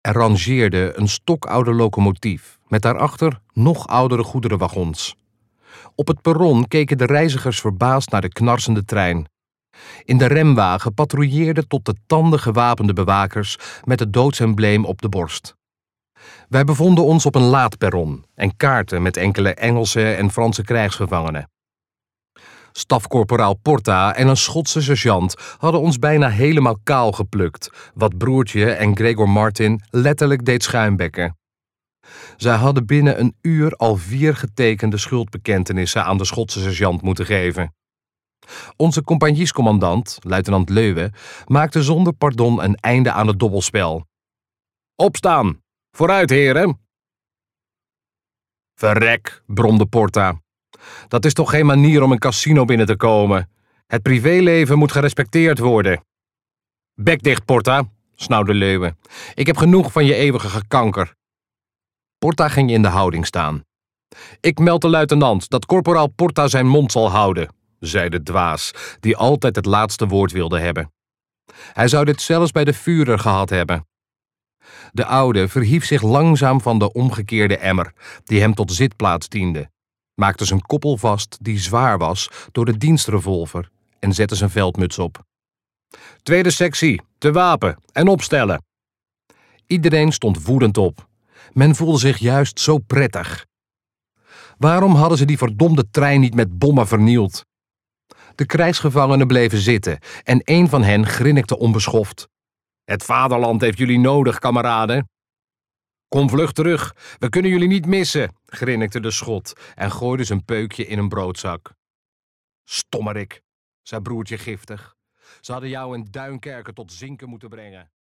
Er rangeerde een stokoude locomotief met daarachter nog oudere goederenwagons. Op het perron keken de reizigers verbaasd naar de knarsende trein. In de remwagen patrouilleerden tot de tanden gewapende bewakers met het doodsembleem op de borst. Wij bevonden ons op een laadperron en kaarten met enkele Engelse en Franse krijgsgevangenen. Stafkorporaal Porta en een Schotse sergeant hadden ons bijna helemaal kaal geplukt, wat broertje en Gregor Martin letterlijk deed schuimbekken. Zij hadden binnen een uur al 4 getekende schuldbekentenissen aan de Schotse sergeant moeten geven. Onze compagniescommandant, luitenant Leuwe, maakte zonder pardon een einde aan het dobbelspel. Opstaan! Vooruit, heren! Verrek, bromde Porta. Dat is toch geen manier om een casino binnen te komen. Het privéleven moet gerespecteerd worden. Bek dicht, Porta, snauwde Leuwe. Ik heb genoeg van je eeuwige gekanker. Porta ging in de houding staan. Ik meld de luitenant dat korporaal Porta zijn mond zal houden, zei de dwaas, die altijd het laatste woord wilde hebben. Hij zou dit zelfs bij de Führer gehad hebben. De oude verhief zich langzaam van de omgekeerde emmer, die hem tot zitplaats diende, maakte zijn koppel vast, die zwaar was door de dienstrevolver, en zette zijn veldmuts op. Tweede sectie, te wapen en opstellen. Iedereen stond woedend op. Men voelde zich juist zo prettig. Waarom hadden ze die verdomde trein niet met bommen vernield? De krijgsgevangenen bleven zitten en een van hen grinnikte onbeschoft. Het vaderland heeft jullie nodig, kameraden. Kom vlug terug, we kunnen jullie niet missen, grinnikte de Schot en gooide zijn peukje in een broodzak. Stommerik, zei broertje giftig. Ze hadden jou in Duinkerken tot zinken moeten brengen.